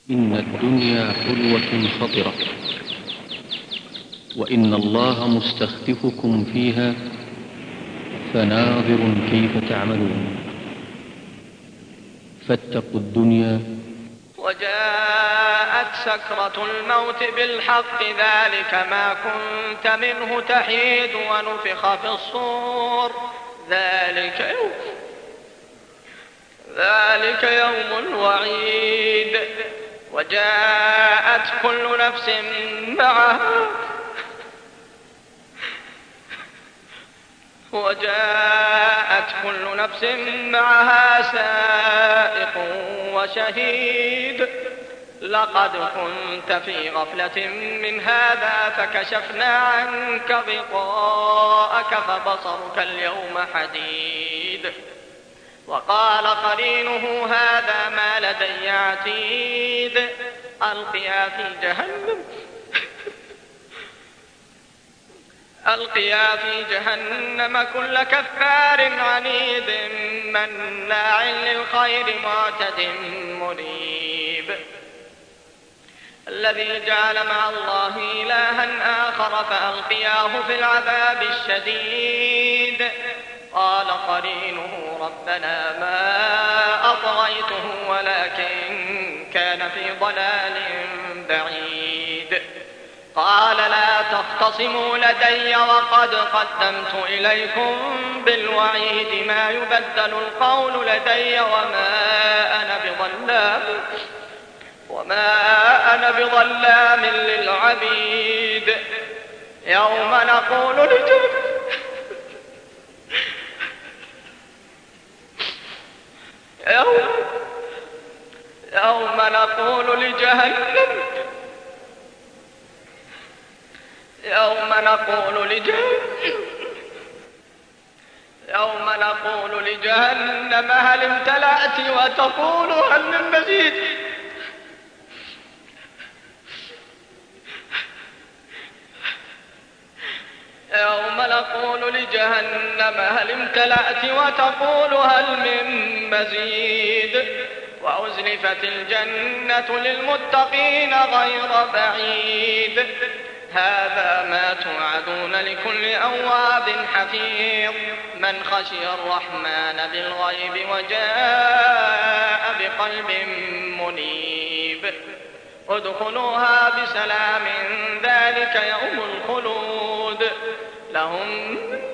إن الدنيا حلوة خطرة، وإن الله مستخلفكم فيها فناظر كيف تعملون. فاتقوا الدنيا. وجاءت سكرة الموت بالحق ذلك ما كنت منه تحيد ونفخ في الصور ذلك يوم الوعيد. وجاءت كل نفس معها سائق وشهيد. لقد كنت في غفلة من هذا فكشفنا عنك غطاءك فبصرك اليوم حديد. وقال قرينه هذا ما لدي عتيد. ألقيا في جهنم كل كفار عنيد مناع للخير معتد مريب. الذي جعل مع الله إلها آخر فألقياه في العذاب الشديد. قال قرينه ربنا ما أطغيته ولكن كان في ضلال بعيد. قال لا تختصموا لدي وقد قدمت إليكم بالوعيد ما يبدل القول لدي وما أنا بظلام للعبيد. يوم نقول لجهنم هل امتلأت وتقول هل من مزيد. يوم نقول لجهنم هل امتلأت وتقول هل من مزيد. وأزلفت الجنة للمتقين غير بعيد. هذا ما توعدون لكل أواب حفيظ من خشي الرحمن بالغيب وجاء بقلب منيب. ادخلوها بسلام ذلك يوم الخلود. لهم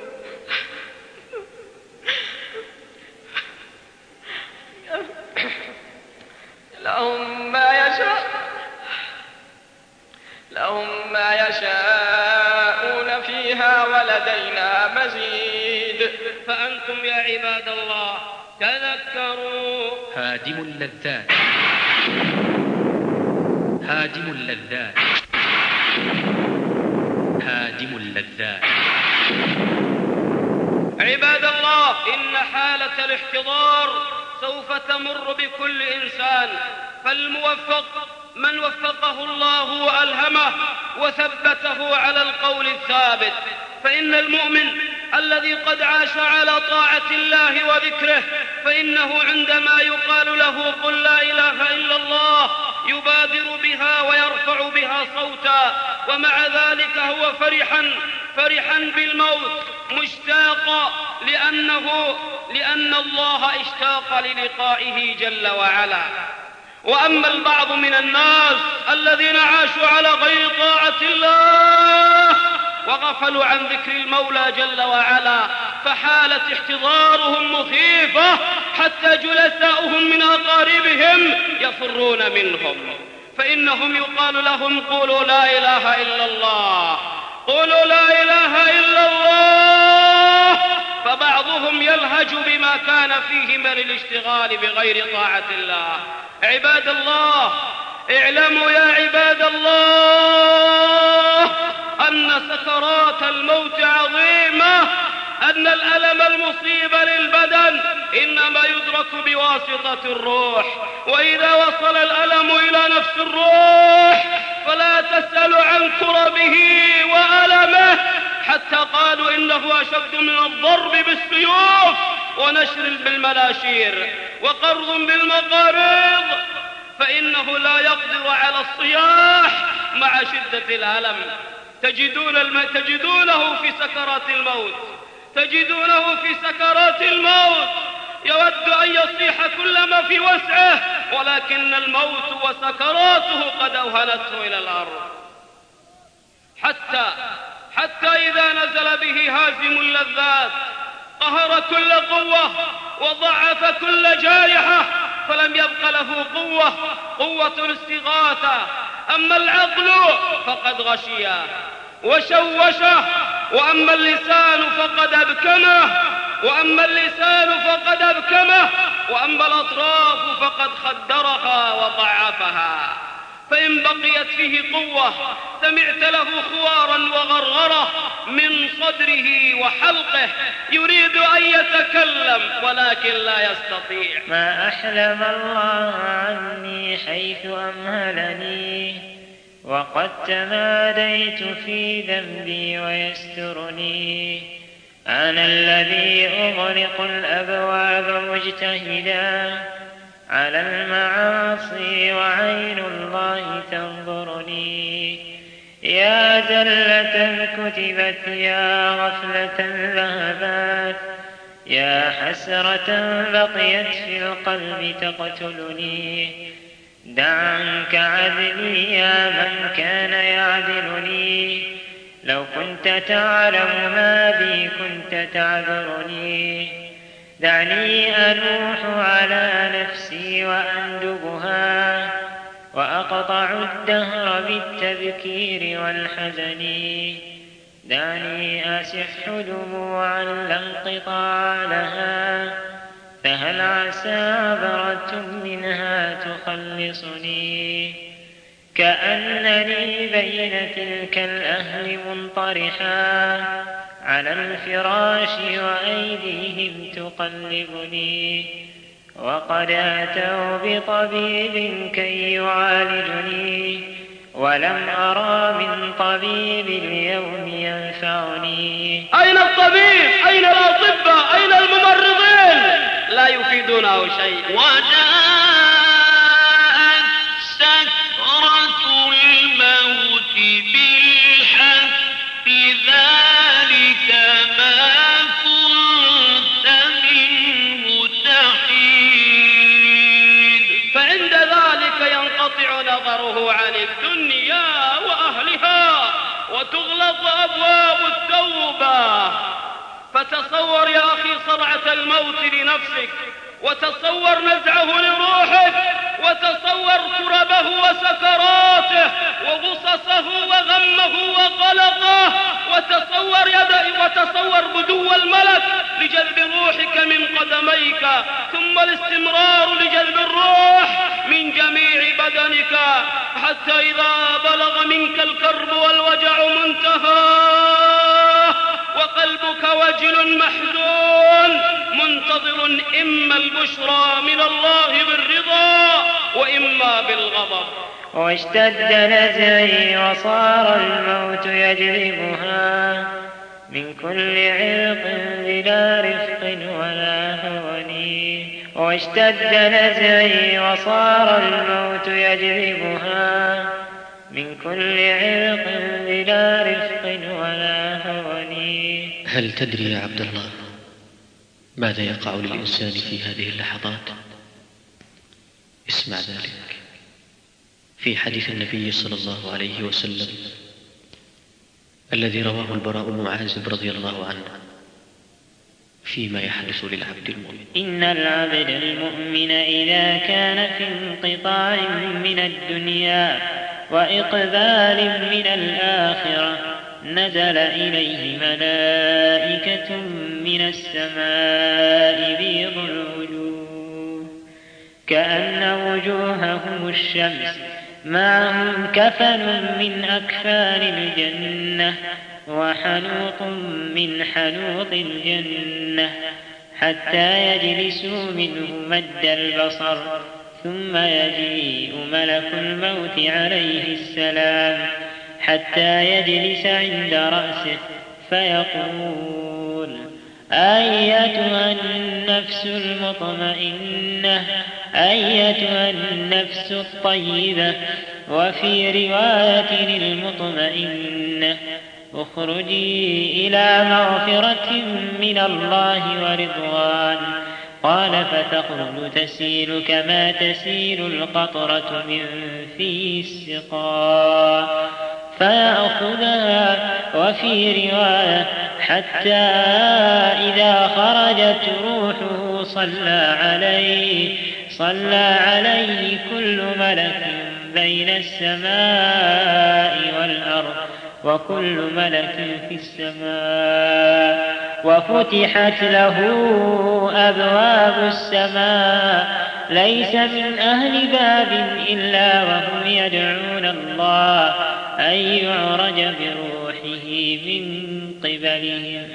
ما يشاءون فيها ولدينا مزيد. فأنتم يا عباد الله تذكروا. هادم اللذات عباد الله، إن حالة الاحتضار سوف تمر بكل إنسان، فالموفق من وفقه الله وألهمه وثبته على القول الثابت. فإن المؤمن الذي قد عاش على طاعة الله وذكره فإنه عندما يقال له قل لا إله إلا الله يبادر بها ويرفع بها صوتا، ومع ذلك هو فرحا بالموت مشتاقا لأن الله اشتاق للقائه جل وعلا. وأما البعض من الناس الذين عاشوا على غير طاعة الله وغفلوا عن ذكر المولى جل وعلا فحالة احتضارهم مخيفة حتى جلساؤهم من أقاربهم يفرون منهم. فإنهم يقال لهم قولوا لا إله إلا الله، قولوا لا إله إلا الله، فبعضهم يلهج بما كان فيه من الاشتغال بغير طاعة الله. عباد الله، اعلموا يا عباد الله أن سكرات الموت عظيمة، أن الألم المصيب للبدن إنما يدرك بواسطة الروح، وإذا وصل الألم إلى نفس الروح فلا تسأل عن كربه وألمه، حتى قالوا إنه أشد من الضرب بالسيوف ونشر بالمناشير وقرض بالمقارض، فإنه ولكنه لا يقدر على الصياح مع شدة الألم. تجدونه في سكرات الموت يود أن يصيح كل ما في وسعه، ولكن الموت وسكراته قد أوهنته إلى الأرض، حتى إذا نزل به هازم اللذات قهر كل قوة وضعف كل جارحة، فلم يبق له قوة الاستغاثة. أما العقل فقد غشيه وشوشه، وأما اللسان فقد أبكمه، وأما الأطراف فقد خدرها وضعفها. فإن بقيت فيه قوة سمعت له خوارا وغرغرة من صدره وحلقه يريد أن يتكلم ولكن لا يستطيع. ما أحلم الله عني حيث أمهلني، وقد تماديت في ذنبي ويسترني. أنا الذي أغلق الأبواب مجتهدا على المعاصي وعين الله تنظرني. يا زلة كتبت، يا غفلة ذهبت، يا حسرة بقيت في القلب تقتلني. دع عنك عدلي يا من كان يعدلني، لو كنت تعلم ما بي كنت تعذرني. دعني أنوح على نفسي وأندبها، وأقطع الدهر بالتذكير والحزن. دعني أسح دموعا لا انقطاع لها، فهل عسى عبرة منها تخلصني. كأنني بين تلك الأهل منطرحا على الفراش وأيديهم تقلبني. وقد أتوا بطبيب كي يعالجني، ولم أرى من طبيب اليوم ينفعني. أين الطبيب؟ أين الأطباء؟ أين الممرضين؟ لا يفيدونه شيء. وجاءت سكرة الموت بالحق، ذلك ما كنت منه تحيد. فعند ذلك ينقطع نظره عن الدنيا وأهلها وتغلق أبواب التوبة. فتصور يا أخي صرعة الموت لنفسك، وتصور نزعه لروحك، وتصور كربه وسكراته وغصصه وغمه وقلقه، وتصور بدو الملك لجلب روحك من قدميك، ثم الاستمرار لجلب الروح من جميع بدنك، حتى إذا بلغ منك الكرب والوجع منتهى وقلبك وجل محزون منتظر إما البشرى من الله بالرضا وإما بالغضب. واشتد نزعي وصار الموت يجلبها من كل عرق بلا رفق ولا هوني. واشتد نزعي وصار الموت يجلبها من كل عرق بلا رفق ولا هوني. هل تدري يا عبد الله ماذا يقع للإنسان في هذه اللحظات؟ اسمع ذلك في حديث النبي صلى الله عليه وسلم الذي رواه البراء بن عازب رضي الله عنه فيما يحدث للعبد المؤمن: إن العبد المؤمن إذا كان في انقطاع من الدنيا وإقبال من الآخرة نزل إليه ملائكة من السماء بيض الوجوه كأن وجوههم الشمس، معهم كفن من أكفان الجنة وحنوط من حنوط الجنة، حتى يجلسوا منه مد البصر، ثم يجيء ملك الموت عليه السلام حتى يجلس عند رأسه فيقول: أيتها النفس المطمئنة أيتها النفس الطيبة. وفي رواية المطمئنة اخرجي إلى مغفرة من الله ورضوان. قال فتخرج تسيل كما تسيل القطرة من في السقاء فيأخذها. وفي رواية حتى إذا خرجت روحه صلى عليه كل ملك بين السماء والأرض وكل ملك في السماء. وفتحت له أبواب السماء ليس من أهل باب إلا وهم يدعون الله أن يعرج بروحه من قبلهم.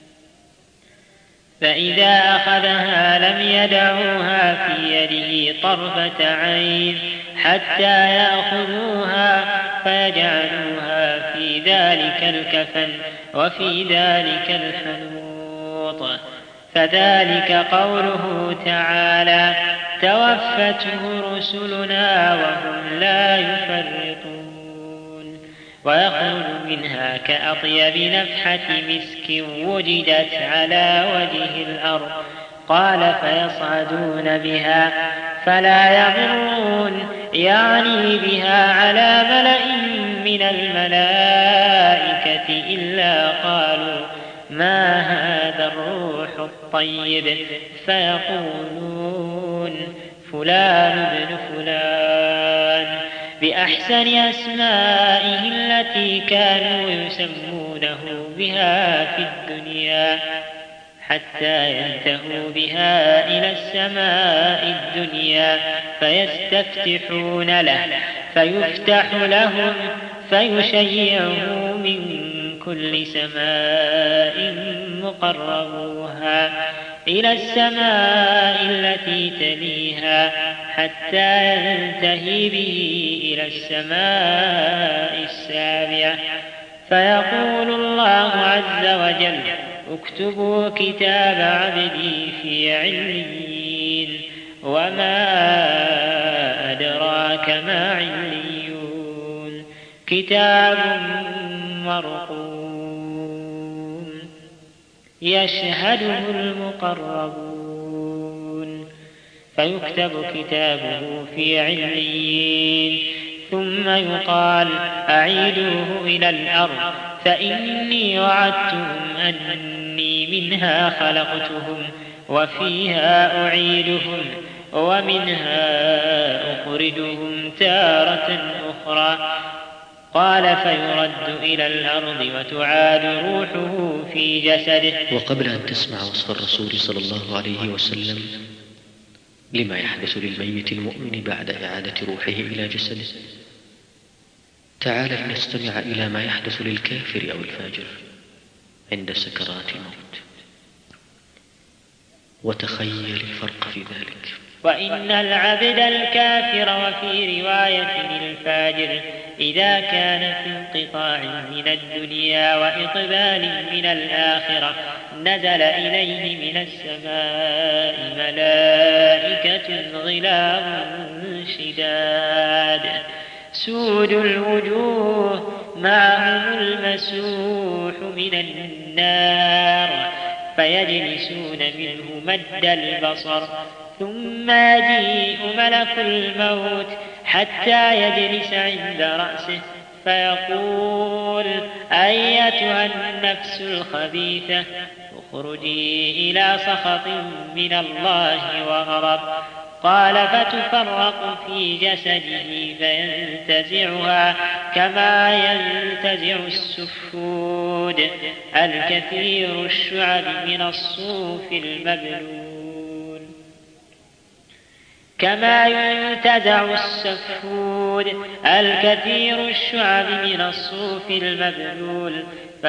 فإذا أخذها لم يدعوها في يده طرفة عين حتى يأخذوها فيجعلوها في ذلك الكفن وفي ذلك الحنوط. فذلك قوله تعالى توفته رسلنا وهم لا يفرطون. ويخرج منها كأطيب نفحة مسك وجدت على وجه الأرض. قال فيصعدون بها فلا يمرون يعني بها على ملأ من الملائكة إلا قالوا ما هذا الروح الطيب فيقولون فلان ابن فلان بأحسن أسمائه التي كانوا يسمونه بها في الدنيا حتى ينتهوا بها إلى السماء الدنيا فيستفتحون له فيفتح لهم فيشيعه من كل سماء مقربوها إلى السماء التي تليها حتى ينتهي به إلى السماء السابعة. فيقول الله عز وجل اكتبوا كتاب عبدي في عليين. وما أدراك ما عليون كتاب مرقوم يشهده المقربون. فيكتب كتابه في عليين ثم يقال أعيدوه إلى الأرض فإني وعدتهم أني منها خلقتهم وفيها أعيدهم ومنها أخرجهم تارة أخرى. قال فيرد إلى الأرض وتعاد روحه في جسده. وقبل أن تسمع وصف الرسول صلى الله عليه وسلم لما يحدث للميت المؤمن بعد إعادة روحه إلى جسده، تعال لنستمع إلى ما يحدث للكافر أو الفاجر عند سكرات الموت، وتخيل الفرق في ذلك. وإن العبد الكافر وفي رواية الفاجر إذا كان في انقطاع من الدنيا وإقبال من الآخرة نزل إليه من السماء ملائكة غلاظ شداد سود الوجوه معهم المسوح من النار فيجلسون منه مد البصر. ثم يجيء ملك الموت حتى يجلس عند رأسه فيقول أيتها النفس الخبيثة اخرجي إلى سخط من الله وغضب. قال فتفرق في جسده فينتزعها كما ينتزع السفود الكثير الشعب من الصوف المبلول. كما ينتزع السفود الكثير الشعب من الصوف المبلول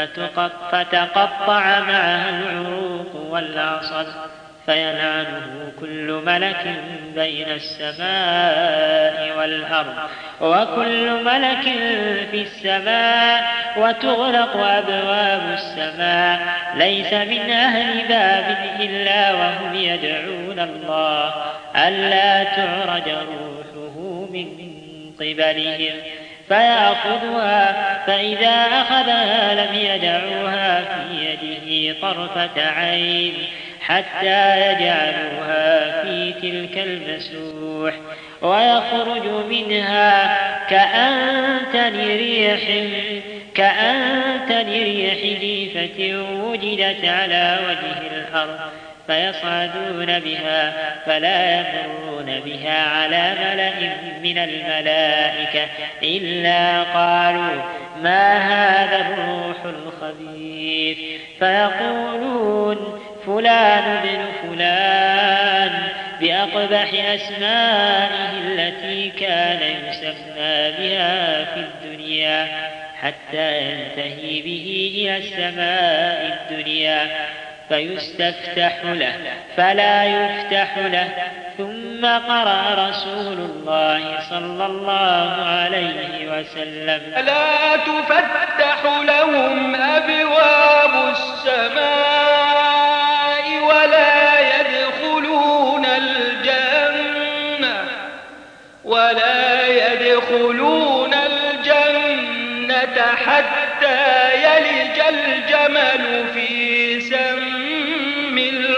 فتقطع معها العروق والعصب فيلعنه كل ملك بين السماء والأرض وكل ملك في السماء وتغلق أبواب السماء ليس من أهل باب إلا وهم يدعون الله ألا تعرج روحه من قبلهم فيأخذها، فإذا أخذها لم يدعوها في يده طرفة عين حتى يجعلوها في تلك المسوح، ويخرج منها كأنتن ريح جيفة وجدت على وجه الأرض، فيصعدون بها فلا يمرون بها على ملأ من الملائكة إلا قالوا ما هذا الروح الخبيث، فيقولون فلان بن فلان بأقبح أسمائه التي كان يسمى بها في الدنيا، حتى ينتهي به إلى السماء الدنيا فيستفتح له فلا يفتح له. ثم قرأ رسول الله صلى الله عليه وسلم لا تفتح لهم أبواب السماء ولا يدخلون الجنة حتى يلج الجمل في سم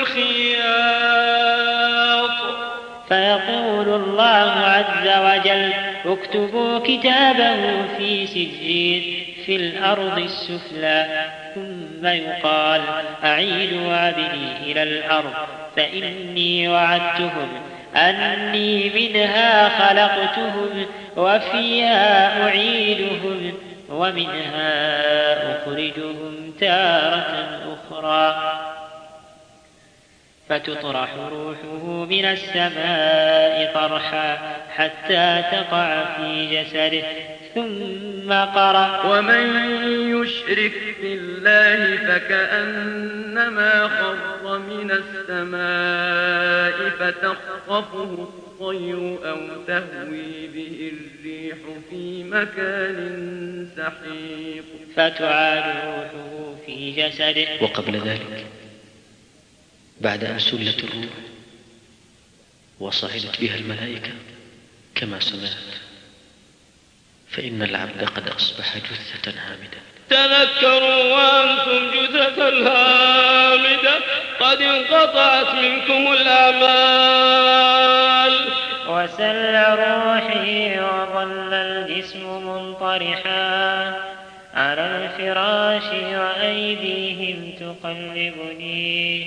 الخياط. فيقول الله عز وجل اكتبوا كتابه في سجين في الأرض السفلى، ثم يقال أعيدوا عبدي إلى الأرض فإني وعدتهم أني منها خلقتهم وفيها أعيدهم ومنها أخرجهم تارة أخرى. فتطرح روحه من السماء طرحا حتى تقع في جسده. ثم قرأ ومن يشرك بالله فكأنما خر من السماء فتخطفه الطير أو تهوي به الريح في مكان سحيق. فتعاد روحه في جسده. وقبل ذلك بعد أن سلت الروح وصعدت بها الملائكة كما سمعت، فإن العبد قد أصبح جثة هامدة. تذكروا وأنتم جثة هامدة قد انقطعت منكم الأعمال. وسل روحي وظل الجسم منطرحا على الفراش وأيديهم تقلبني،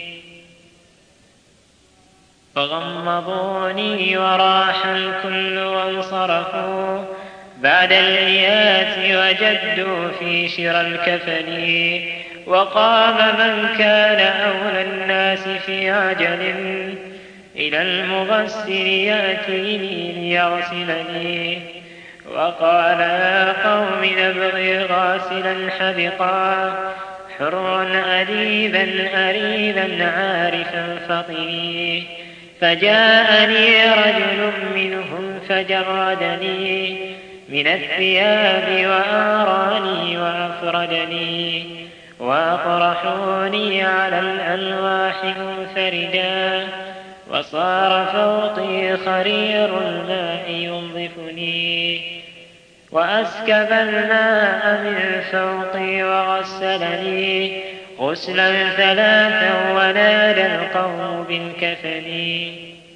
فغمضوني وراح الكل وانصرفوا بعد الإيات وجدوا في شرى الكفن. وقام من كان أولى الناس في عجل إلى المغسل يأتيني ليغسلني، وقال يا قوم نبغي غاسلا حذقا حرا أديبا أريبا عارفا فطني. فجاءني رجل منهم فجردني من الثياب وآراني وأفردني، وأطرحوني على الألواح منفردا، وصار فوقي خرير الماء ينظفني، وأسكب الماء من فوقي وغسلني غسلا ثلاثا، ونادى القوم بالكفن،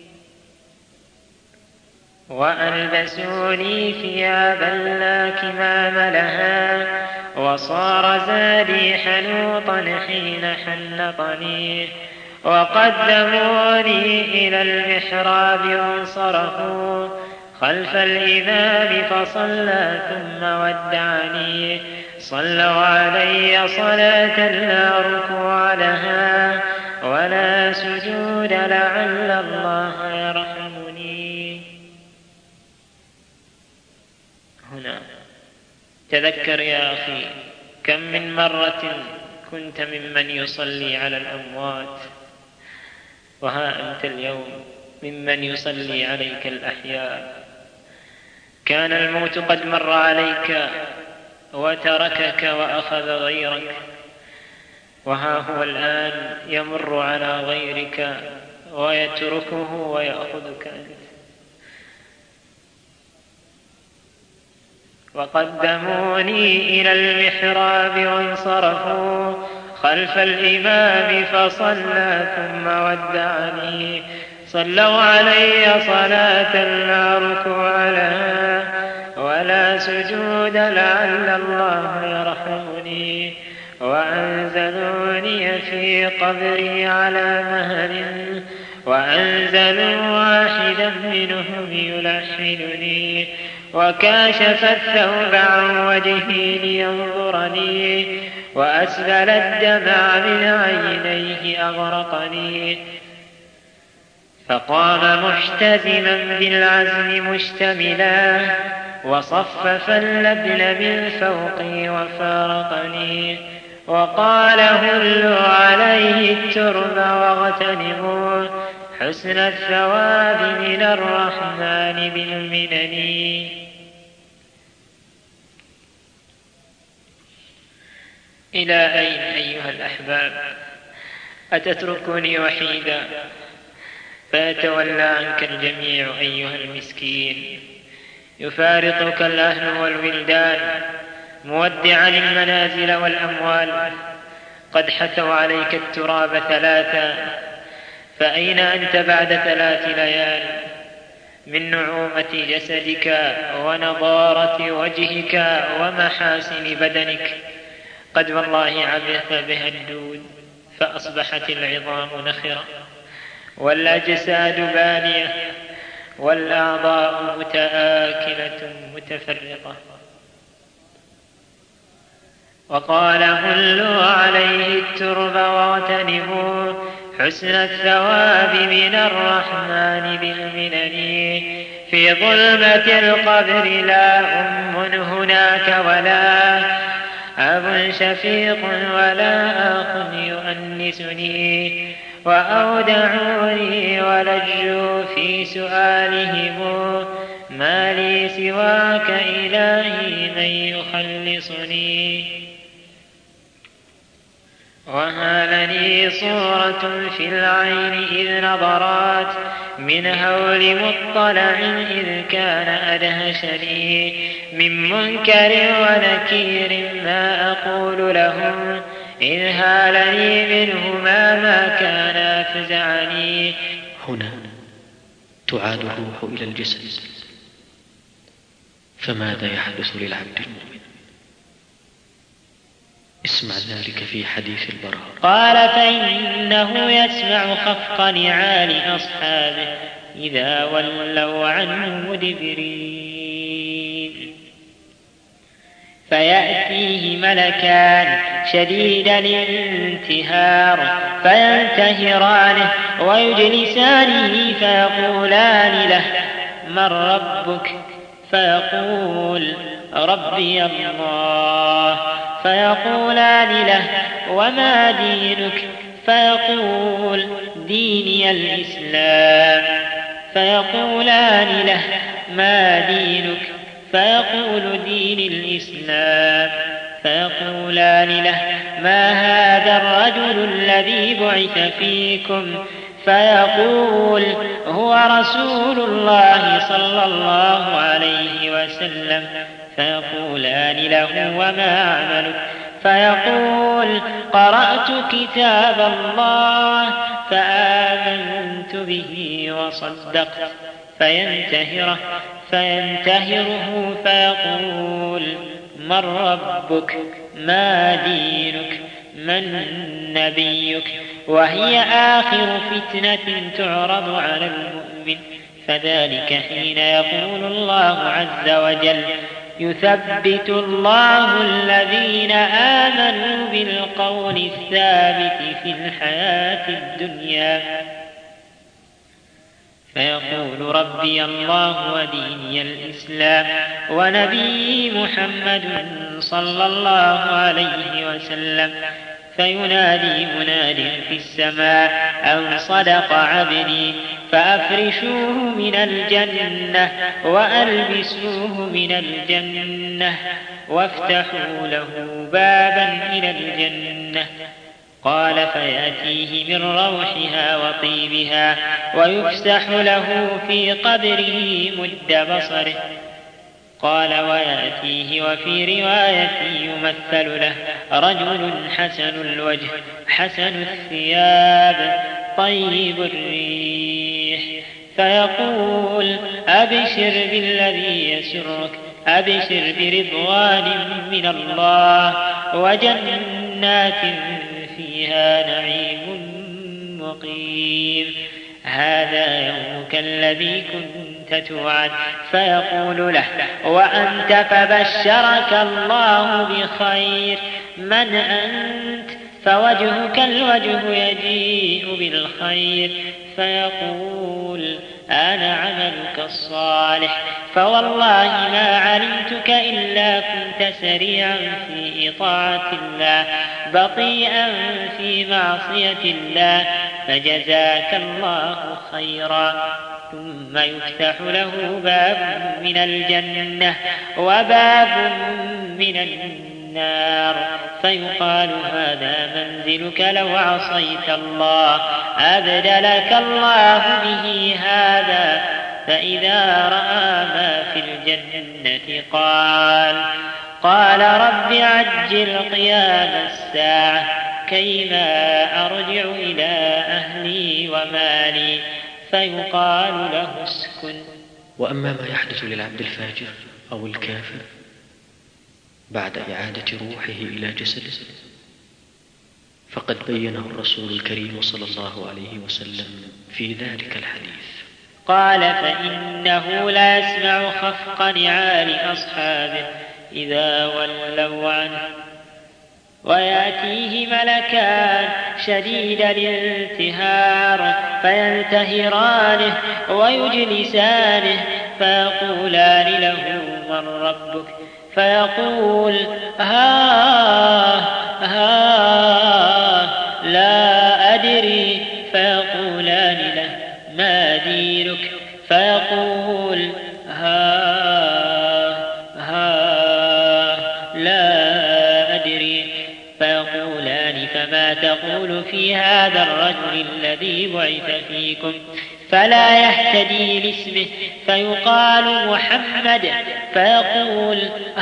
وألبسوني ثيابا لا كمام لها، وصار زادي حنوطا حين حنطني، وقدموني إلى المحراب وانصرفوا خلف الإمام فصلى ثم ودعني. صلوا علي صلاة لا ركوع لها ولا سجود لعل الله يرحمني. هنا تذكر يا أخي كم من مرة كنت ممن يصلي على الأموات، وها أنت اليوم ممن يصلي عليك الأحياء. كان الموت قد مر عليك وتركك وأخذ غيرك، وها هو الآن يمر على غيرك ويتركه ويأخذك أنت. وقدموني إلى المحراب وانصرفوا خلف الإمام فصلى ثم ودعني. صلوا علي صلاة لا ركوع لها ولا سجود لعل الله يرحمني. وأنزلوني في قبري على مهل وأنزلوا واحدا منهم يلحنني. وكاشف الثوب عن وجهي لينظرني وأسبل الدمع من عينيه أغرقني. فقام محتزما بالعزم مشتملا وصفف اللبن من فوقي وفارقني. وقال هلوا عليه الترب واغتنموا حسن الثواب من الرحمن بالمنن. إلى أين أيها الأحباب أتتركني وحيدا فيتولى عنك الجميع أيها المسكين؟ يفارقك الأهل والولدان مودعا المنازل والأموال. قد حثوا عليك التراب 3 فأين أنت بعد 3 ليال من نعومة جسدك ونضارة وجهك ومحاسن بدنك؟ قد والله عبث بها الدود فأصبحت العظام نخرة والأجساد بالية والأعضاء متآكلة متفرقة. وقال هلوا عليه الترب واغتنموا حسن الثواب من الرحمن بالمنن. في ظلمة القبر لا أم هناك ولا أب شفيق ولا أخ يؤنسني. وأودعوني ولجوا في سؤالهم ما لي سواك إلهي من يخلصني. وهالني صورة في العين إذ نظرات من هول مطلع إذ كان أدهشني. من منكر ونكير ما أقول لهم إذ هالني منهما ما كان أفزعني. هنا تعاد الروح إلى الجسد، فماذا يحدث للعبد المؤمن؟ اسمع ذلك في حديث البراء. قال فإنه يسمع خفق نعال أصحابه إذا ولوا عنه مدبرين. فيأتيه ملكان شديد الانتهار فينتهرانه ويجلسانه فيقولان له من ربك؟ فيقول ربي الله. فيقولان له وما دينك؟ فيقول ديني الإسلام. فيقولان له ما دينك؟ فيقول دين الإسلام. فيقولان له ما هذا الرجل الذي بعث فيكم؟ فيقول هو رسول الله صلى الله عليه وسلم. فيقولان له وما عملك؟ فيقول قرأت كتاب الله فآمنت به وصدقت. فينتهره فيقول من ربك؟ ما دينك؟ من نبيك؟ وهي آخر فتنة تعرض على المؤمن. فذلك حين يقول الله عز وجل يثبت الله الذين آمنوا بالقول الثابت في الحياة الدنيا. فيقول ربي الله وديني الإسلام ونبي محمد صلى الله عليه وسلم. فينادي مناد في السماء أن صدق عبدي فأفرشوه من الجنة وألبسوه من الجنة وافتحوا له بابا إلى الجنة. قال فيأتيه من روحها وطيبها ويفسح له في قبره مد بصره. قال ويأتيه وفي رواية يمثل له رجل حسن الوجه حسن الثياب طيب الريح، فيقول أبشر بالذي يسرك، أبشر برضوان من الله وجنات فيها نعيم مقيم، هذا يومك الذي كنت توعد. فيقول له وأنت؟ فبشرك الله بخير. من أنت؟ فوجهك الوجه يجيء بالخير. فيقول أنا عملك الصالح، فوالله ما علمتك إلا كنت سريعا في إطاعة الله بطيئا في معصية الله، فجزاك الله خيرا. ثم يفتح له باب من الجنة وباب من النار، فيقال هذا منزلك لو عصيت الله، أبدلك الله به هذا. فإذا رأى ما في الجنة قال رب عجل قيام الساعة كيما أرجع إلى أهلي ومالي. فيقال له اسكن. وأما ما يحدث للعبد الفاجر أو الكافر بعد إعادة روحه إلى جسده فقد بينه الرسول الكريم صلى الله عليه وسلم في ذلك الحديث. قال فإنه لا يسمع خفق نعال أصحابه إذا ولوا عنه، ويأتيه ملكان شديد الانتهار فينتهرانه ويجلسانه، فيقولان له من ربك؟ فيقول لا أدري. فيقولان له ما دينك؟ فيقول لا أدري. فيقولان فما تقول في هذا الرجل الذي بعث فيكم؟ فلا يهتدي لاسمه، فيقال محمد. فيقول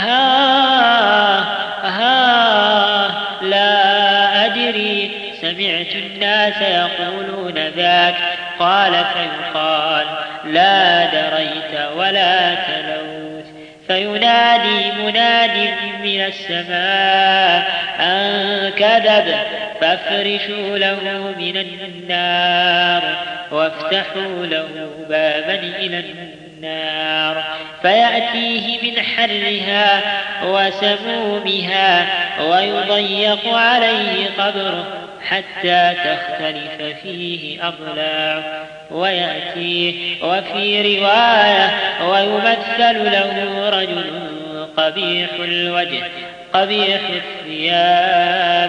لا أدري، سمعت الناس يقولون ذاك. قال فيقال لا دريت ولا تلوت. فينادي مناد من السماء أن كذب، فافرشوا له من النار وافتحوا له بابا إلى النار، فيأتيه من حرها وسمومها ويضيق عليه قبره حتى تختلف فيه أضلاعه. ويأتيه وفي رواية ويمثل له رجل قبيح الوجه قبيح الثياب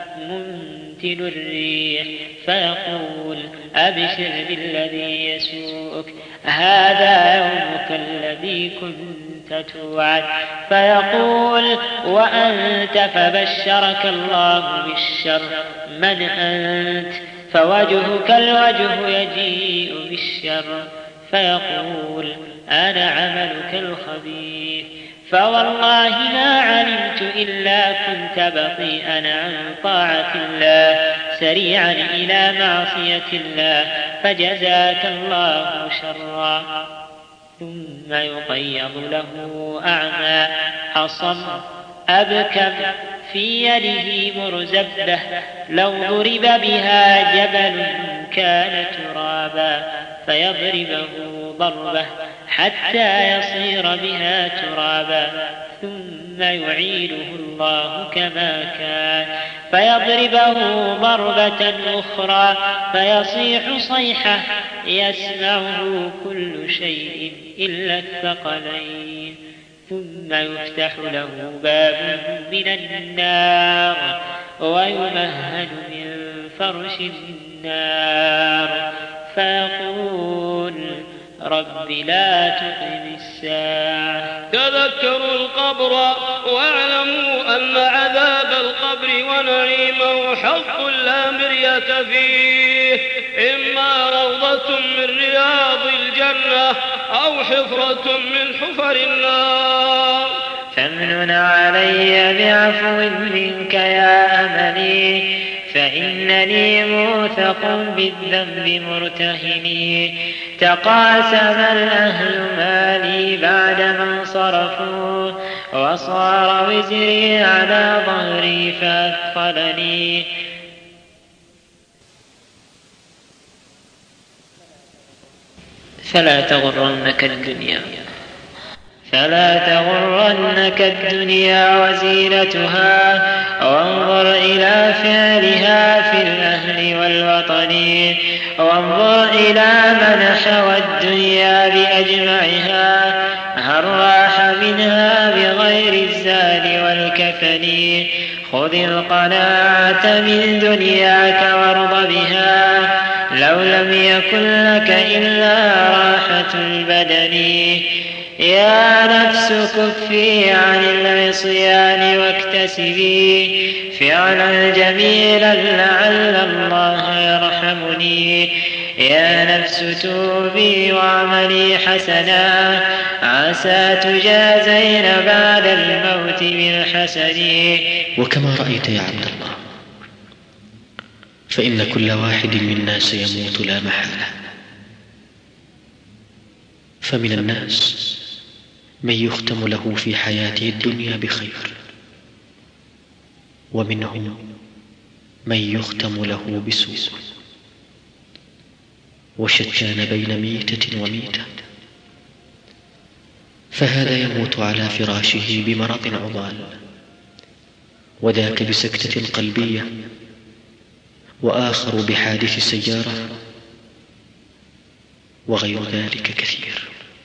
منتن الريح، فيقول أبشر بالذي يسوءك، هذا يومك الذي كنت توعد. فيقول وأنت؟ فبشرك الله بالشر. من أنت؟ فوجهك الوجه يجيء بالشر. فيقول أنا عملك الخبيث، فوالله ما علمت إلا كنت بطيئا عن طاعة الله سريعا إلى معصية الله، فجزاك الله شرا. ثم يقيض له أعمى أصم أبكم في يده مرزبة، لو ضرب بها جبل كان ترابا، فيضربه ضربة حتى يصير بها ترابا، ثم يعيده الله كما كان، فيضربه ضربة أخرى فيصيح صيحة يسمعه كل شيء إلا الثقلين. ثم يفتح له باب من النار ويمهد من فرش النار، فيقول رب لا تقم الساعة. تذكروا القبر واعلموا أن عذاب القبر ونعيمه حق لا مرية فيه، إما روضة من رياض الجنة أو حفرة من حفر النار. فامنن علي بعفو منك يا أملي، فإنني موثق بالذنب مرتهني. تقاسم الأهل مالي بعدما انصرفوا، وصار وزري على ظهري فأثقلني. فلا تغرنك الدنيا وزينتها، وانظر إلى فعلها في الأهل والوطن. وانظر إلى من حوى الدنيا بأجمعها، هل راح منها بغير الزاد والكفن. خذ القناعة من دنياك وارض بها، لو لم يكن لك إلا راحة البدن. يا نفس كفي عن العصيان واكتسبي فعلا جميلا لعل الله يرحمني. يا نفس توبي واعملي حسنا، عسى تجازين بعد الموت بالحسن. وكما رأيت يا عبد الله، فإن كل واحد منا سيموت لا محالة. فمن الناس من يختم له في حياته الدنيا بخير، ومنهم من يختم له بسوء، وشتان بين ميتة وميتة. فهذا يموت على فراشه بمرض عضال، وذاك بسكتة قلبية، وآخر بحادث سيارة، وغير ذلك كثير.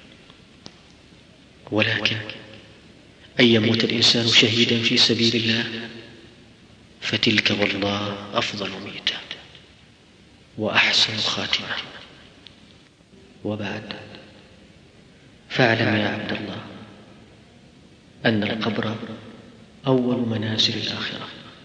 ولكن أن يموت الإنسان شهيدا في سبيل الله، فتلك والله أفضل ميتة وأحسن خاتمة. وبعد، فاعلم يا عبد الله أن القبر أول منازل الآخرة،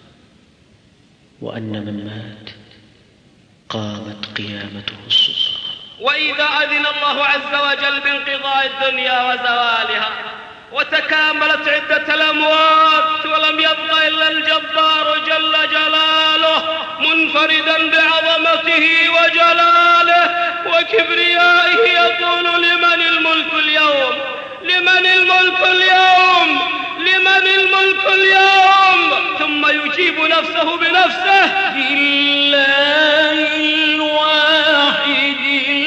وأن من مات قامت قيامته الصغرى. وإذا أذن الله عز وجل بانقضاء الدنيا وزوالها، وتكاملت عدة الأموات، ولم يبق إلا الجبار جل جلاله منفردا بعظمته وجلاله وكبريائه، يقول: لمن الملك اليوم؟ لمن الملك اليوم؟ لمن الملك اليوم؟ ثم يجيب نفسه بنفسه: لله الواحد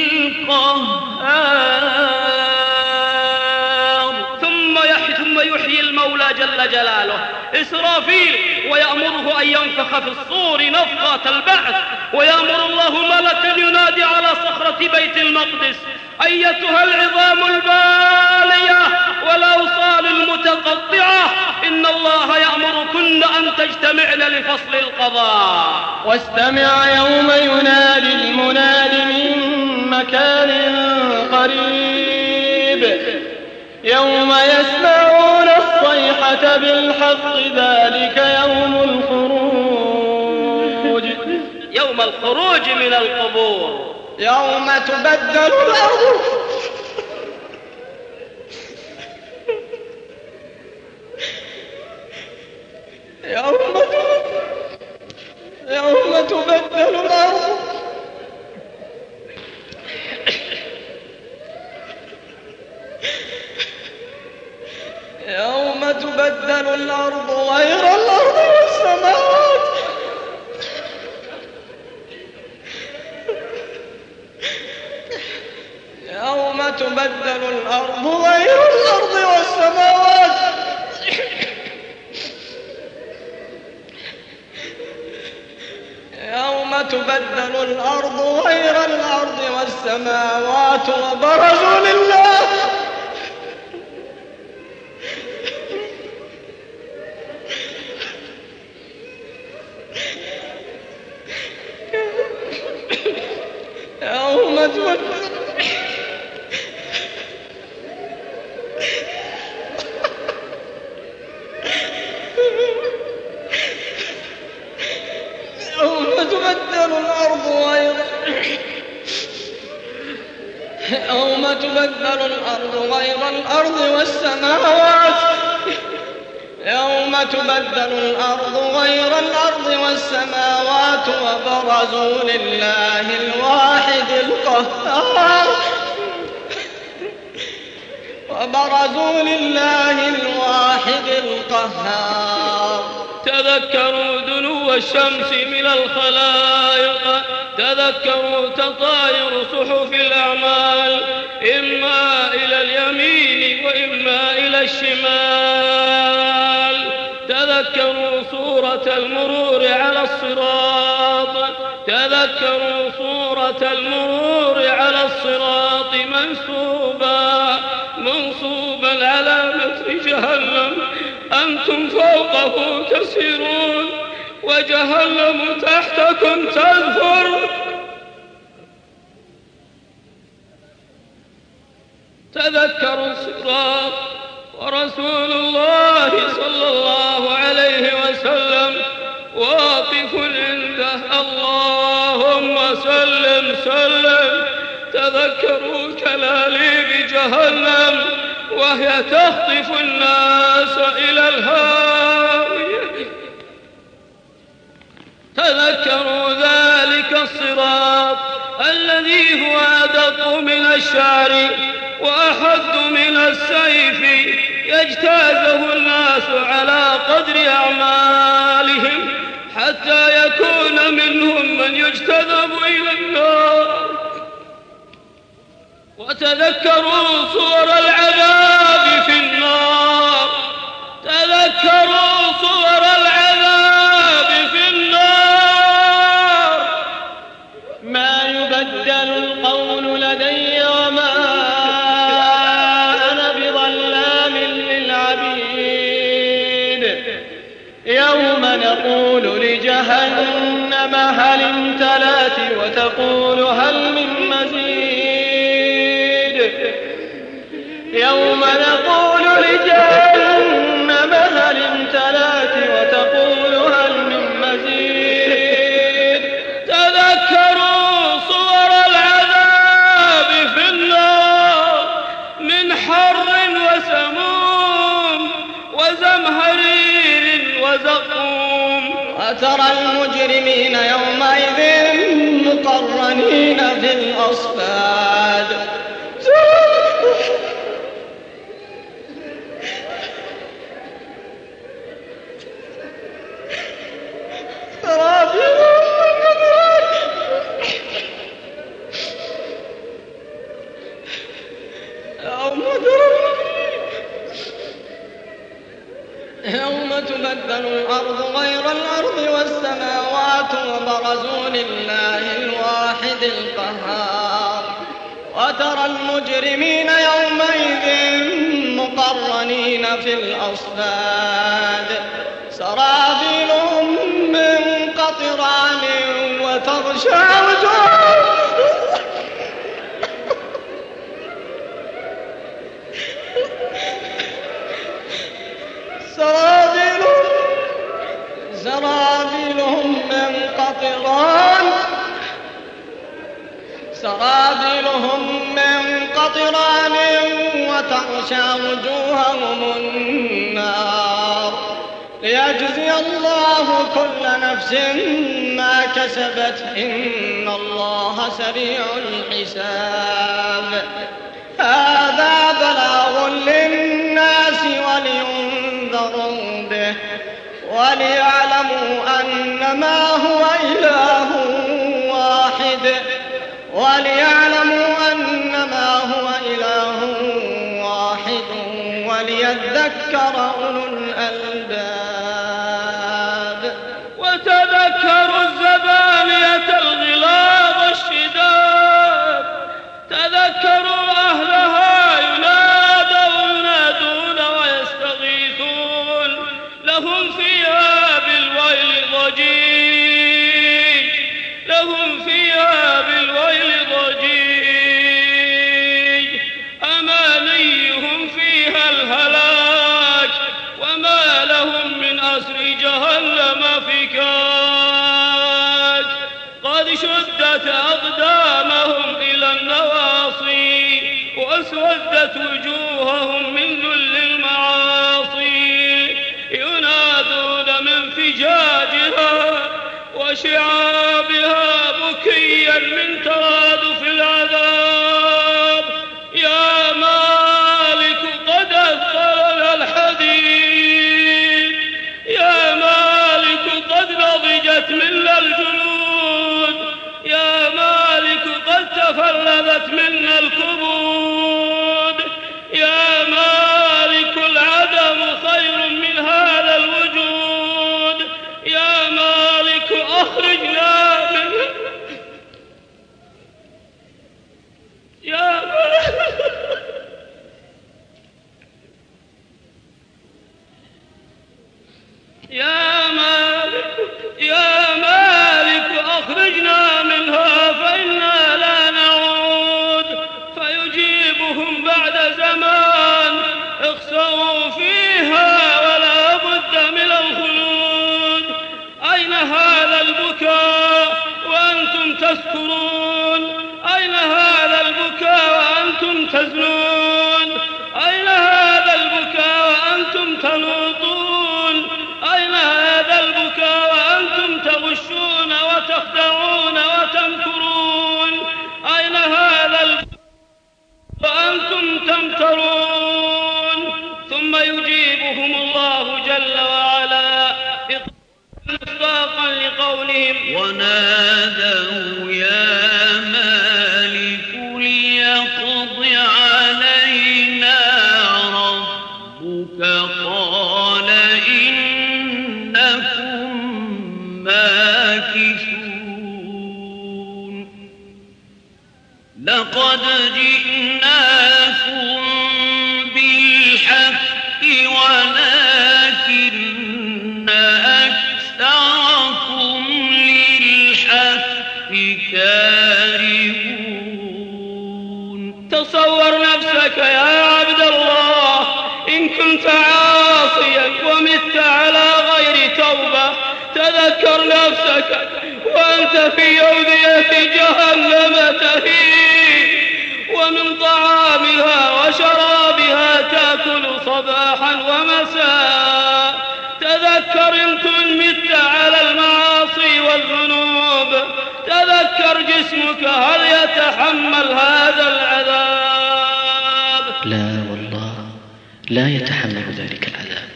القهار. ثم يحيي المولى جل جلاله إسرافيل، ويأمره أن ينفخ في الصور نفخة البعث، ويأمر الله ملكا ينادي على صخرة بيت المقدس: أيتها العظام البالية والأوصال المتقطعة، إن الله يأمركن أن تجتمعن لفصل القضاء. واستمع يوم ينادي المناد من مكان قريب، يوم يسمعون الصيحة بالحق، ذلك يوم الخروج. يوم الخروج من القبور، يوم تبدل الأرض يوم تبدل الأرض يوم تبدل الأرض غير الأرض والسماوات. يوم تبدل الأرض غير الأرض والسماوات. يوم تبدل الأرض غير الأرض والسماوات، وبرزوا لله تبدل الأرض غير الأرض والسماوات وبرزوا لله الواحد القهار تذكروا دنو الشمس من الخلائق، تذكروا تطاير صحف الأعمال إما إلى اليمين وإما إلى الشمال. تذكروا صورة المرور على الصراط، تذكروا صورة المرور على الصراط منصوبا على متن جهنم، أنتم فوقه تسيرون وجهنم تحتكم تزفر. تذكروا الصراط ورسول الله صلى الله عليه وسلم واقف عنده اللهم سلم سلم. تذكروا كلاليب جهنم وهي تخطف الناس إلى الهاوية. تذكروا ذلك الصراط الذي هو أدق من الشعر وأحد من السيف، يجتازه الناس على قدر أعمالهم حتى يكون منهم من يجتذب إلى النار. وتذكروا صور العذاب في النار، تذكروا صور العذاب في النار. ما يبدل القول لدي وما أنا بظلام للعبيد. يوم نقول لجهنم هل امتلأت وتقول هل من مزيد. يوم نقول لجهنم هل امتلأت وتقول هل من مزيد. تذكروا صور العذاب في النار من حر وسموم وزمهرير وزقوم. وترى المجرمين يومئذ مقرنين في الأصفاد. يوم تبدل الأرض غير الأرض والسماوات وبرزوا لله الواحد القهار. وترى المجرمين يومئذ مقرنين في الأصفاد سرابيلهم من قطران وتغشى وجوههم سرابيلهم من قطران وتغشى وجوههم النار ليجزي الله كل نفس ما كسبت إن الله سريع الحساب. هذا بلاغ للناس ولينذروا به وليعلموا أنما هو إله واحد وليذكر أولو الألباب. وتذكروا الزبانية الغلاظ الشداد، تذكروا أهلها ينادون ويستغيثون لهم فيها بالويل ضجيج، لهم فيها بالويل ضجيج. أمانيهم فيها الهلاك وما لهم من أسر جهنم فكاك. قد شدت أقدامهم إلى النواصي واسودت وجوههم من ذل المعاصي ينادون من فجاجها وشعابها بكيا من ترادف العذاب. يا مالك قد أثقلنا الحديد، يا مالك قد نضجت منا الجلود، يا مالك قد تفلذت منا الكبود، يا مالك العدم خير من هذا الوجود، يا مالك أخرجنا منه، يا مالك يا مالك أخرجنا منها فإنا لا نعود. فيجيبهم بعد زمان اخسأوا فيها ولا بد من الخلود. أين هذا البكاء وأنتم تسكرون؟ أين هذا البكاء وأنتم تزنون؟ أين هذا البكاء وأنتم تنوطون؟ أين هذا البكاء وأنتم تغشون وتخدعون وتمكرون؟ أين هذا البكاء وأنتم تمترون؟ ثم يجيبهم الله جل وعلا مصداقا لقولهم: ونادوا يا مالك ليقض علينا ربك قال إنكم ماكثون. لقد جئناكم بالحق ولكن أكثركم للحق كارهون. تصور نفسك يا عبد الله إن كنت عاصيا ومت على غير توبة، تذكر نفسك وأنت في أودية جهنم تهيم، ومن طعامها وشرابها تأكل صباحا ومساء. تذكر إن مت على المعاصي والذنوب، تذكر جسمك هل يتحمل هذا العذاب؟ لا والله لا يتحمل ذلك العذاب.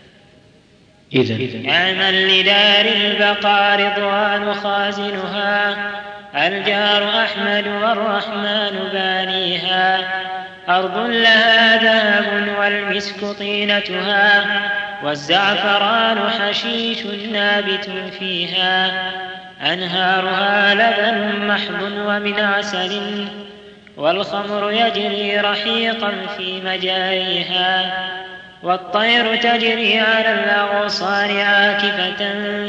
إذن اعمل لدار البقاء رضوان خازنها، الجار أحمد والرحمن بانيها. أرض لها ذهب والمسك طينتها، والزعفران حشيش نابت فيها. أنهارها لبن محض ومن عسل، والخمر يجري رحيقا في مجاريها. والطير تجري على الأغصان عاكفة،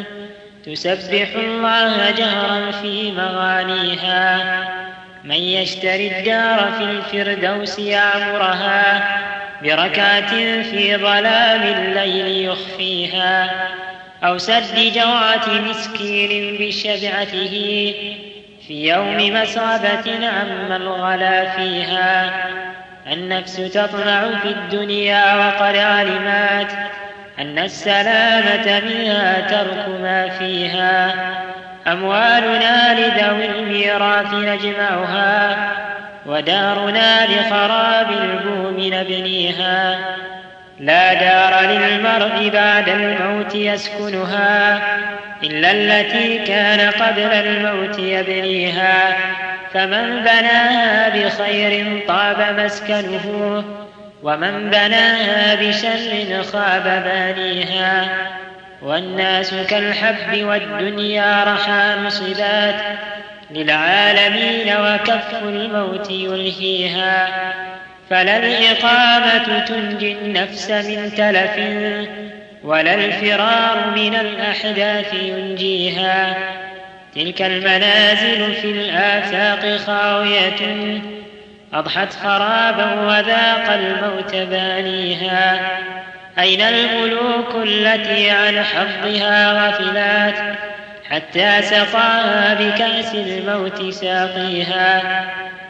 تسبح الله جهرا في مغانيها. من يشتري الدار في الفردوس يعمرها، بركعة في ظلام الليل يخفيها. أو سد جوعة مسكين بشبعته، في يوم مسغبة عم الغلا فيها. النفس تطمع في الدنيا وقد علمت أن السلامة منها ترك ما فيها. أموالنا لذوي الميراث نجمعها، ودارنا لخراب البوم نبنيها. لا دار للمرء بعد الموت يسكنها، إلا التي كان قبل الموت يبنيها. فمن بناها بخير طاب مسكنه، ومن بناها بشر خاب بانيها. والناس كالحب والدنيا رحى صبات للعالمين، وكف الموت يلهيها. فلا الإقامة تنجي النفس من تلف، ولا الفرار من الأحداث ينجيها. تلك المنازل في الآفاق خاوية، أضحت خرابا وذاق الموت بانيها. أين الملوك التي عن حظها غفلات، حتى سقاها بكأس الموت ساقيها.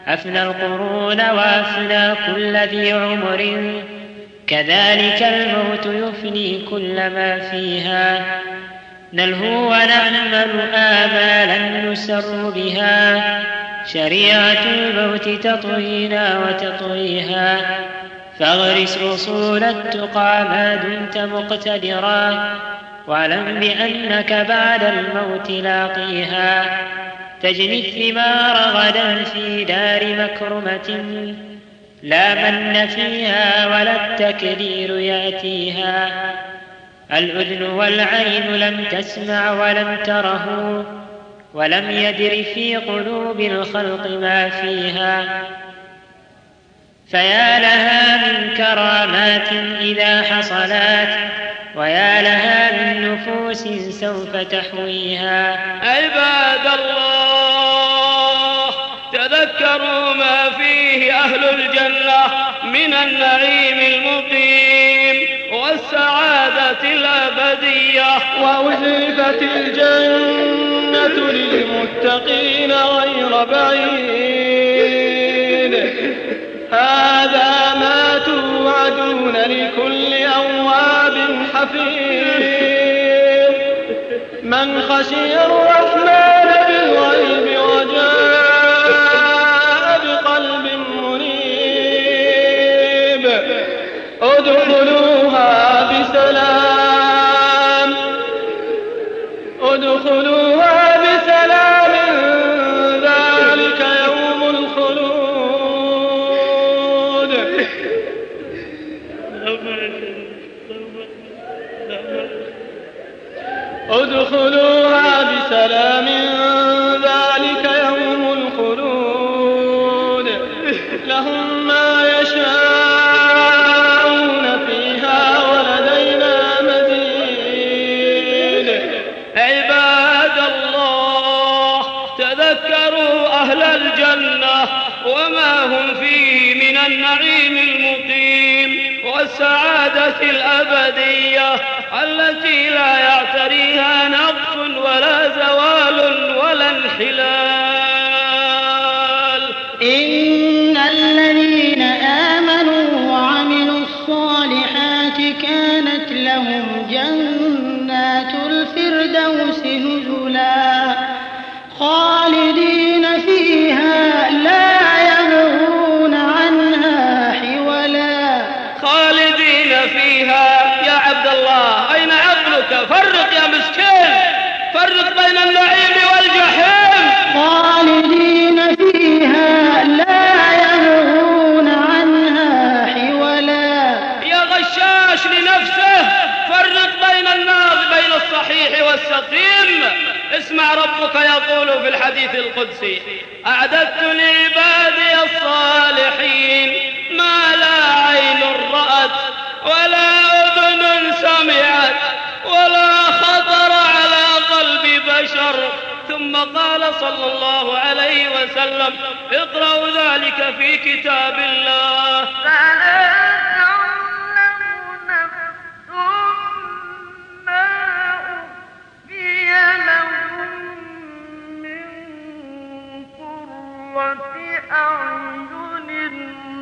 أفنى القرون وأفنى كل ذي عمر، كذلك الموت يفني كل ما فيها. نلهو ونأمل آمالا نسر بها، شريعة الموت تطوينا وتطويها. فاغرس أصول التقى ما دمت مقتدرا، واعلم بأنك بعد الموت لاقيها. تجني الثمار غدا في دار مكرمة، لا من فيها ولا التكدير يأتيها. الأذن والعين لم تسمع ولم تره، ولم يدر في قلوب الخلق ما فيها. فيا لها من كرامات إذا حصلت، ويا لها من نفوس سوف تحويها. عباد الله، تذكروا ما فيه أهل الجنة من النعيم المقيم والسعادة الأبدية. وأزلفت الجنة للمتقين غير بعيد، هذا ما توعدون لكل أواب حفيظ. من خشي الرحمن بالغيب وجاء بقلب منيب، ادخلوها بسلام، ادخلوها بسلام، ذلك يوم الخلود. ادخلوها بسلام، ذلك يوم الخلود. لهم ما يشاءون فيها ولدينا مزيد. عباد الله، تذكروا أهل الجنة وما هم فيه من النعيم المقيم والسعادة الأبدية التي لا يعتريها نقص ولا زوال ولا انحلال. إن الذين آمنوا وعملوا الصالحات كانت لهم جنات الفردوس نزلا، خالدين فيها لا يبغون عنها حولا. خالدين فيها. يا عبد الله، أين عقلك؟ فرق يا مسكين، فرق بين النعيم والجحيم. خالدين فيها لا يبغون عنها حولا. يا غشاش لنفسه، فرق بين النار، بين الصحيح والسقيم. اسمع ربك يقول في الحديث القدسي: أعددت لعبادي الصالحين ما لا عين رأت ولا أذن سمعت ولا خطر على قلب بشر. ثم قال صلى الله عليه وسلم: اقرأوا ذلك في كتاب الله. فلا تعلم نفس ما أخفي لهم من قرة أعين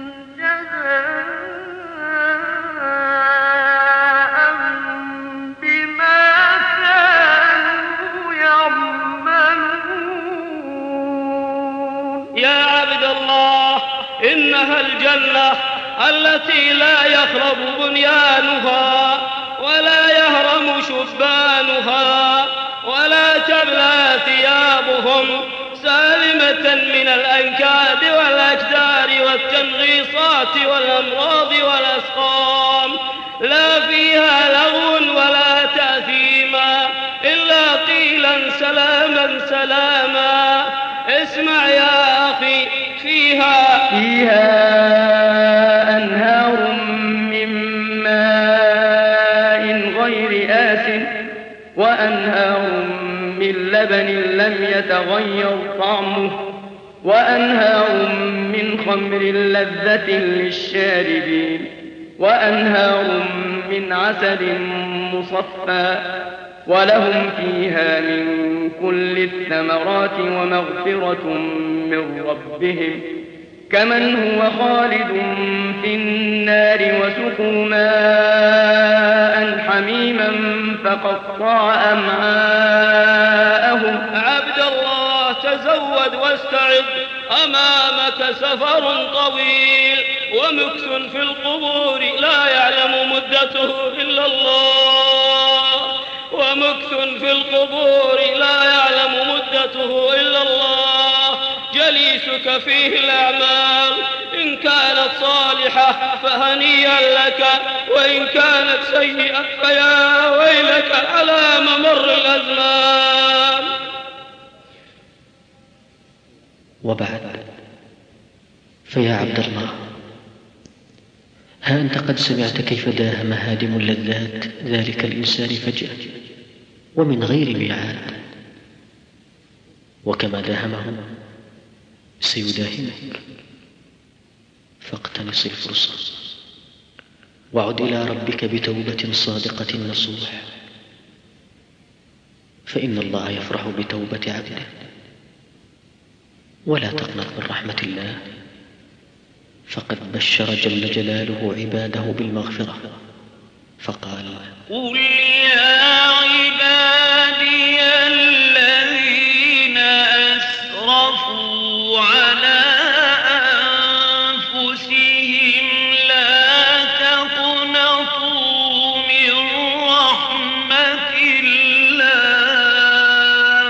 جزاء بما كانوا يعملون. يا عبد الله، إنها الجنة التي لا يخرب بنيانها ولا يهرم شبانها ولا تبلى ثيابهم، سالمة من الأنكاد والأجدار والتنغيصات والأمراض والأسقام. لا فيها لغو ولا تأثيما، إلا قيلا سلاما سلاما. اسمع يا أخي، فيها أنهار من ماء غير آسٍ، وأنهار من لبن لم يتغير طعمه، وأنهار من خمر لذة للشاربين، وأنهار من عسل مصفى، ولهم فيها من كل الثمرات ومغفرة من ربهم، كمن هو خالد في النار وسقوا ماء حميما فقطع أمعاءهم. عبد الله تزود واستعد، أمامك سفر طويل ومكث في القبور لا يعلم مدته إلا الله، ومكث في القبور لا يعلم مدته إلا الله. جليسك فيه الأعمال، إن كانت صالحة فهنيئا لك، وإن كانت سيئة فيا ويلك على ممر الأزمان. وبعد، فيا عبد الله، ها أنت قد سمعت كيف داهم هادم اللذات ذلك الإنسان فجأة ومن غير ميعاد، وكما داهمه سيداهمك، فاقتنص الفرصة وعد إلى ربك بتوبة صادقة نصوح، فإن الله يفرح بتوبة عبده. ولا تقنط من رحمة الله، فقد بشر جل جلاله عباده بالمغفرة فقال: قل يا عبادي الذين أسرفوا على أنفسهم لا تقنطوا من رحمة الله،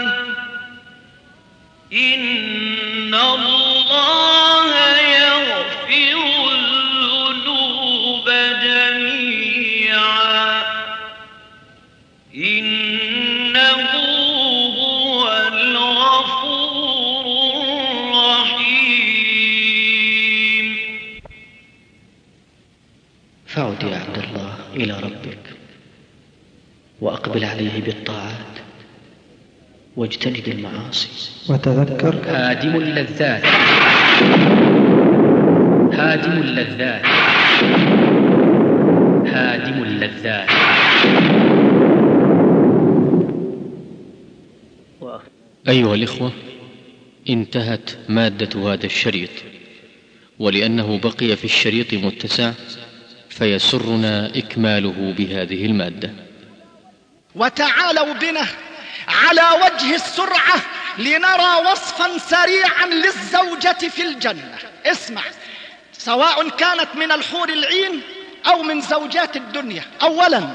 إن الله يغفر الذنوب جميعا، إنه هو الغفور الرحيم. فعد يا عبد الله إلى ربك وأقبل عليه بالطاعات واجتنب المعاصي، وتذكر هادم اللذات، هادم اللذات، هادم اللذات. أيها الإخوة، انتهت مادة هذا الشريط، ولأنه بقي في الشريط متسع فيسرنا إكماله بهذه المادة. وتعالوا بنا على وجه السرعة لنرى وصفا سريعا للزوجة في الجنة. اسمع، سواء كانت من الحور العين أو من زوجات الدنيا. أولا،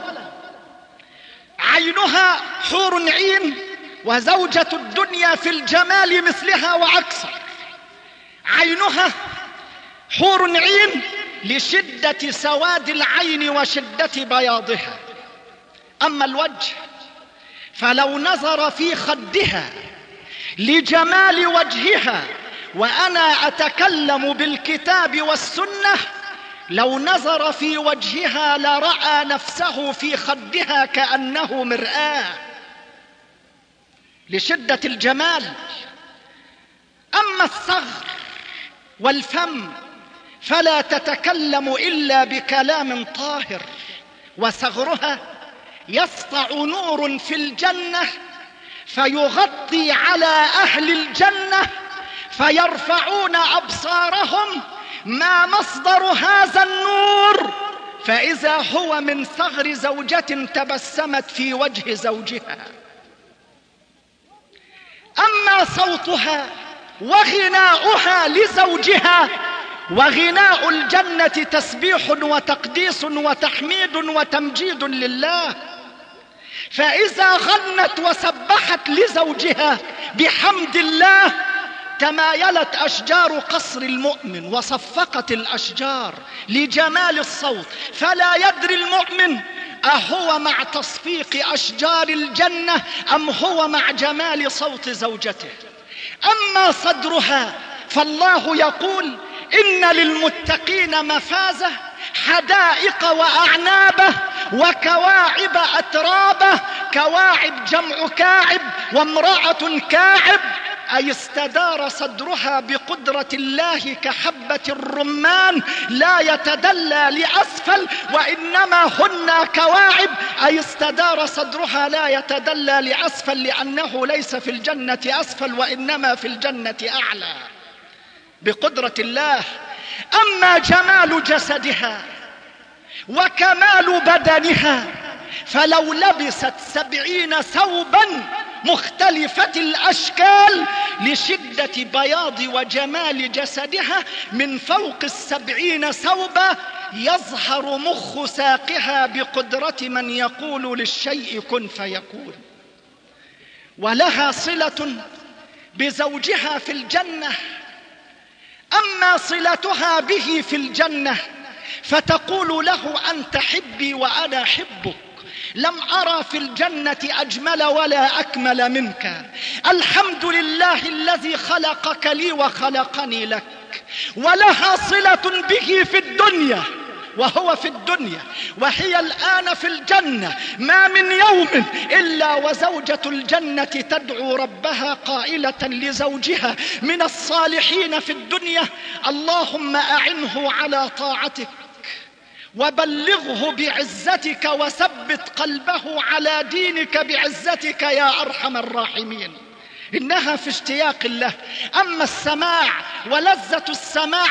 عينها حور عين، وزوجة الدنيا في الجمال مثلها وأكثر. عينها حور عين لشدة سواد العين وشدة بياضها. أما الوجه فلو نظر في خدها لجمال وجهها، وأنا أتكلم بالكتاب والسنة، لو نظر في وجهها لرأى نفسه في خدها كأنه مرآة لشدة الجمال. أما الثغر والفم فلا تتكلم إلا بكلام طاهر، وثغرها يسطع نور في الجنة فيغطي على أهل الجنة فيرفعون أبصارهم ما مصدر هذا النور، فإذا هو من ثغر زوجة تبسمت في وجه زوجها. أما صوتها وغناؤها لزوجها، وغناء الجنة تسبيح وتقديس وتحميد وتمجيد لله، فإذا غنت وسبحت لزوجها بحمد الله تمايلت أشجار قصر المؤمن وصفقت الأشجار لجمال الصوت، فلا يدري المؤمن أهو مع تصفيق أشجار الجنة أم هو مع جمال صوت زوجته. أما صدرها فالله يقول: إن للمتقين مفازة، حدائق وأعنابه وكواعب أترابه. كواعب جمع كاعب، وامرأة كاعب، أي استدار صدرها بقدرة الله كحبة الرمان لا يتدلى لأسفل، وإنما هن كواعب، أي استدار صدرها لا يتدلى لأسفل، لأنه ليس في الجنة أسفل وإنما في الجنة أعلى. بقدرة الله. أما جمال جسدها وكمال بدنها فلو لبست 70 ثوبا مختلفة الأشكال لشدة بياض وجمال جسدها من فوق 70 ثوبا يظهر مخ ساقها بقدرة من يقول للشيء كن فيكون. ولها صلة بزوجها في الجنة. أما صلتها به في الجنة فتقول له أنت حبي وأنا حبك، لم أرى في الجنة أجمل ولا أكمل منك، الحمد لله الذي خلقك لي وخلقني لك. ولها صلة به في الدنيا وهو في الدنيا، وهي الآن في الجنة. ما من يوم إلا وزوجة الجنة تدعو ربها قائلة لزوجها من الصالحين في الدنيا اللهم أعنه على طاعتك وبلغه بعزتك وثبت قلبه على دينك بعزتك يا أرحم الراحمين. إنها في اشتياق الله. أما السماع ولذة السماع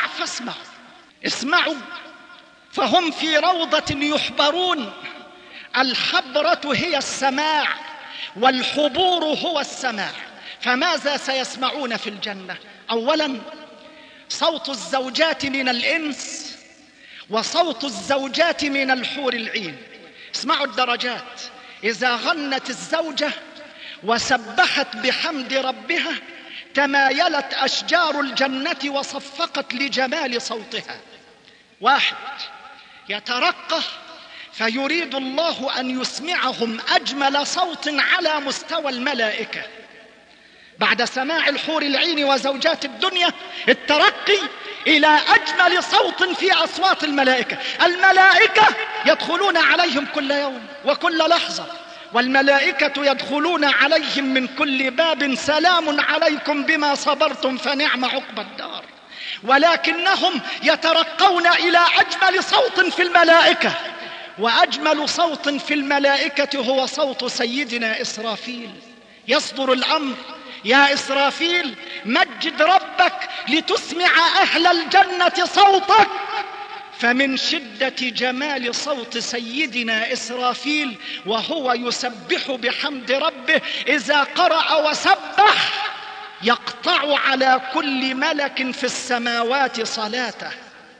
اسمعوا فهم في روضة يحبرون. الحبرة هي السماع والحبور هو السماع. فماذا سيسمعون في الجنة؟ أولا صوت الزوجات من الإنس وصوت الزوجات من الحور العين. اسمعوا الدرجات. إذا غنت الزوجة وسبحت بحمد ربها تمايلت أشجار الجنة وصفقت لجمال صوتها. واحد يترقى فيريد الله أن يسمعهم أجمل صوت على مستوى الملائكة. بعد سماع الحور العين وزوجات الدنيا الترقي إلى أجمل صوت في أصوات الملائكة. الملائكة يدخلون عليهم كل يوم وكل لحظة، والملائكة يدخلون عليهم من كل باب سلام عليكم بما صبرتم فنعم عقبى الدار. ولكنهم يترقون إلى أجمل صوت في الملائكة، وأجمل صوت في الملائكة هو صوت سيدنا إسرافيل. يصدر الأمر يا إسرافيل مجد ربك لتسمع أهل الجنة صوتك. فمن شدة جمال صوت سيدنا إسرافيل وهو يسبح بحمد ربه إذا قرأ وسبح يقطع على كل ملك في السماوات صلاته.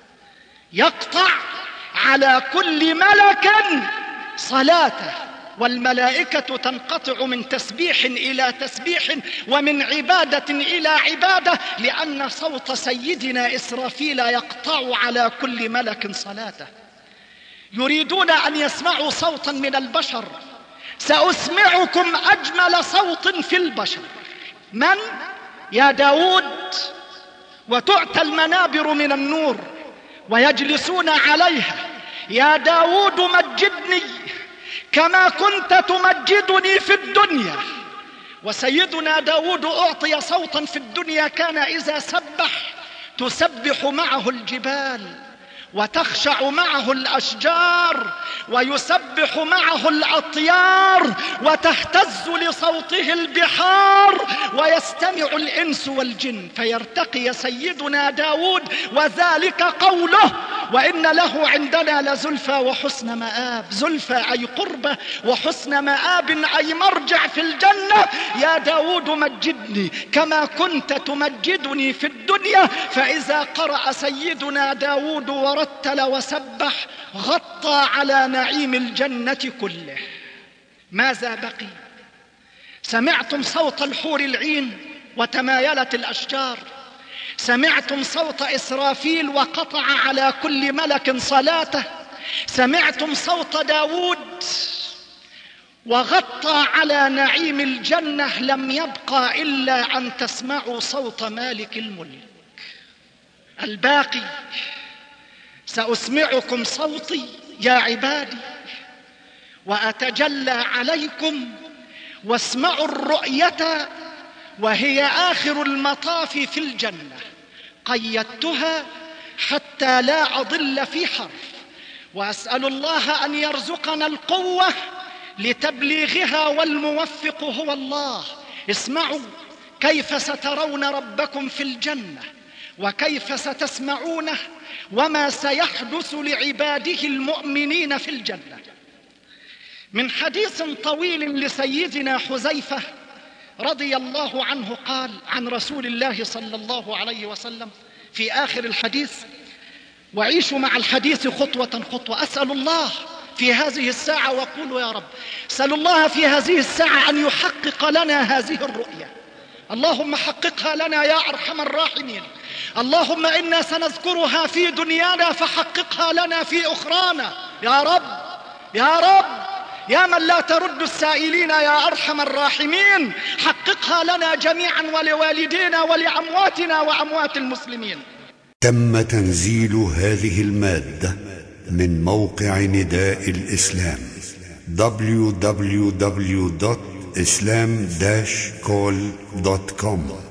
يقطع على كل ملك صلاته. والملائكة تنقطع من تسبيح إلى تسبيح ومن عبادة إلى عبادة، لأن صوت سيدنا إسرافيل يقطع على كل ملك صلاته. يريدون أن يسمعوا صوتا من البشر. سأسمعكم أجمل صوت في البشر. من؟ يا داود. وتؤتى المنابر من النور ويجلسون عليها. يا داود مجدني كما كنت تمجدني في الدنيا. وسيدنا داود أعطي صوتا في الدنيا كان إذا سبح تسبح معه الجبال وتخشع معه الأشجار ويسبح معه الأطيار وتهتز لصوته البحار ويستمع الإنس والجن. فيرتقي سيدنا داود وذلك قوله وإن له عندنا لزلفى وحسن مآب. زلفى أي قربة، وحسن مآب أي مرجع في الجنة. يا داود مجدني كما كنت تمجدني في الدنيا. فإذا قرأ سيدنا داود ورتل وسبح غطى على نعيم الجنة كله. ماذا بقي؟ سمعتم صوت الحور العين وتمايلت الأشجار. سمعتم صوت إسرافيل وقطع على كل ملك صلاته. سمعتم صوت داود وغطى على نعيم الجنة. لم يبقى إلا أن تسمعوا صوت مالك الملك. الباقي سأسمعكم صوتي يا عبادي وأتجلى عليكم واسمعوا الرؤية وهي آخر المطاف في الجنة. قيدتها حتى لا أضل في حرف، وأسأل الله أن يرزقنا القوة لتبليغها والموفق هو الله. اسمعوا كيف سترون ربكم في الجنة وكيف ستسمعونه وما سيحدث لعباده المؤمنين في الجنة. من حديث طويل لسيدنا حذيفة رضي الله عنه قال عن رسول الله صلى الله عليه وسلم في آخر الحديث: وعيشوا مع الحديث خطوة خطوة. أسأل الله في هذه الساعة، وقولوا يا رب، أسأل الله في هذه الساعة أن يحقق لنا هذه الرؤية. اللهم حققها لنا يا أرحم الراحمين. اللهم إنا سنذكرها في دنيانا فحققها لنا في أخرانا يا رب يا رب، يا من لا ترد السائلين يا أرحم الراحمين، حققها لنا جميعا ولوالدينا ولأمواتنا وأموات المسلمين. تم تنزيل هذه المادة من موقع نداء الإسلام www.islam-call.com